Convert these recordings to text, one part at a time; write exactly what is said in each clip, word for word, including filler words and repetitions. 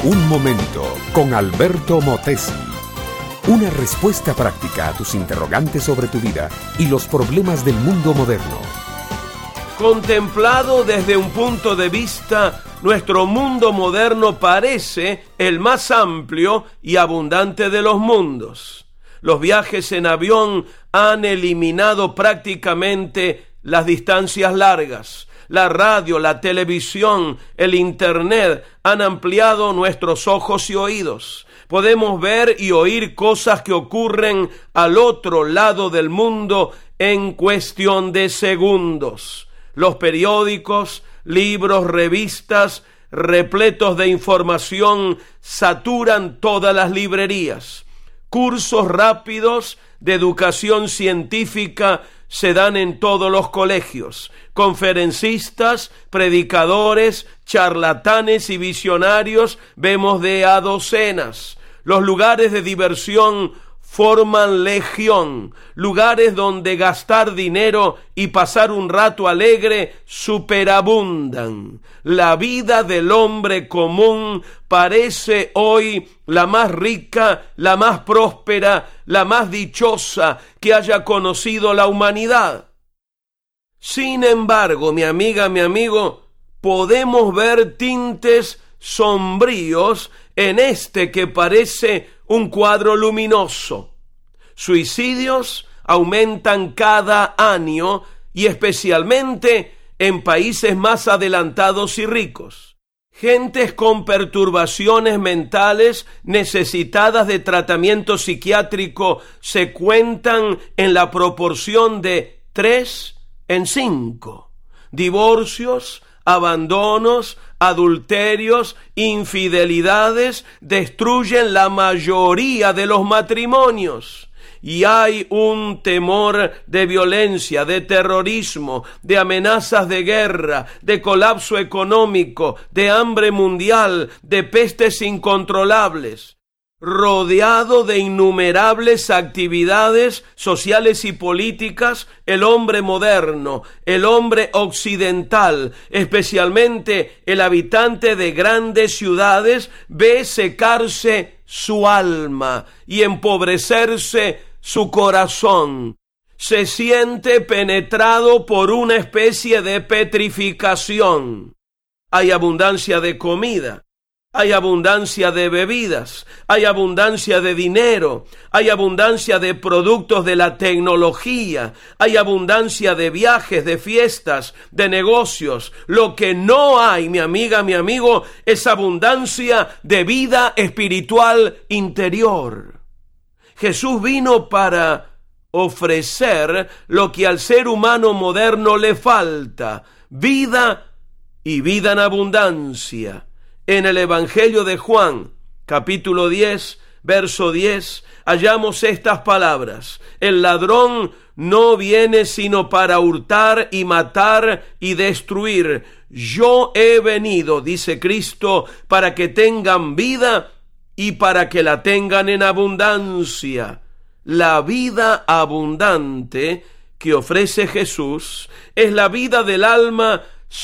Un momento con Alberto Motesi. Una respuesta práctica a tus interrogantes sobre tu vida y los problemas del mundo moderno. Contemplado desde un punto de vista, nuestro mundo moderno parece el más amplio y abundante de los mundos. Los viajes en avión han eliminado prácticamente las distancias largas. La radio, la televisión, el internet han ampliado nuestros ojos y oídos. Podemos ver y oír cosas que ocurren al otro lado del mundo en cuestión de segundos. Los periódicos, libros, revistas, repletos de información, saturan todas las librerías. Cursos rápidos de educación científica se dan en todos los colegios. Conferencistas, predicadores, charlatanes y visionarios vemos de a docenas. Los lugares de diversión forman legión, lugares donde gastar dinero y pasar un rato alegre superabundan. La vida del hombre común parece hoy la más rica, la más próspera, la más dichosa que haya conocido la humanidad. Sin embargo, mi amiga, mi amigo, podemos ver tintes sombríos en este que parece un cuadro luminoso. Suicidios aumentan cada año y especialmente en países más adelantados y ricos. Gentes con perturbaciones mentales necesitadas de tratamiento psiquiátrico se cuentan en la proporción de tres en cinco. Divorcios, abandonos, adulterios, infidelidades destruyen la mayoría de los matrimonios. Y hay un temor de violencia, de terrorismo, de amenazas de guerra, de colapso económico, de hambre mundial, de pestes incontrolables. Rodeado de innumerables actividades sociales y políticas, el hombre moderno, el hombre occidental, especialmente el habitante de grandes ciudades, ve secarse su alma y empobrecerse su corazón. Se siente penetrado por una especie de petrificación. Hay abundancia de comida. Hay abundancia de bebidas, hay abundancia de dinero, hay abundancia de productos de la tecnología, hay abundancia de viajes, de fiestas, de negocios. Lo que no hay, mi amiga, mi amigo, es abundancia de vida espiritual interior. Jesús vino para ofrecer lo que al ser humano moderno le falta: vida y vida en abundancia. En el Evangelio de Juan, capítulo diez, verso diez, hallamos estas palabras: el ladrón no viene sino para hurtar y matar y destruir. Yo he venido, dice Cristo, para que tengan vida y para que la tengan en abundancia. La vida abundante que ofrece Jesús es la vida del alma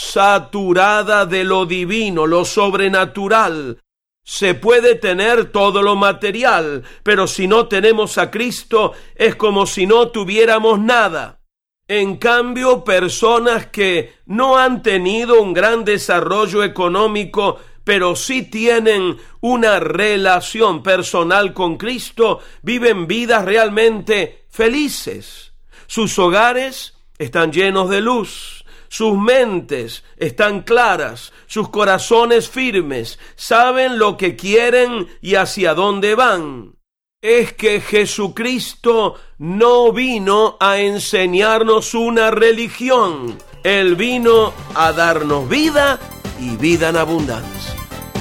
saturada de lo divino, lo sobrenatural. Se puede tener todo lo material, pero si no tenemos a Cristo, es como si no tuviéramos nada. En cambio, personas que no han tenido un gran desarrollo económico, pero sí tienen una relación personal con Cristo, viven vidas realmente felices. Sus hogares están llenos de luz. Sus mentes están claras, sus corazones firmes, saben lo que quieren y hacia dónde van. Es que Jesucristo no vino a enseñarnos una religión. Él vino a darnos vida y vida en abundancia.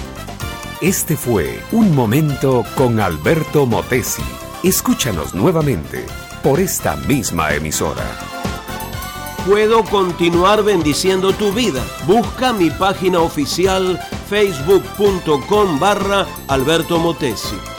Este fue Un Momento con Alberto Motesi. Escúchanos nuevamente por esta misma emisora. Puedo continuar bendiciendo tu vida. Busca mi página oficial facebook punto com barra Alberto Motesi.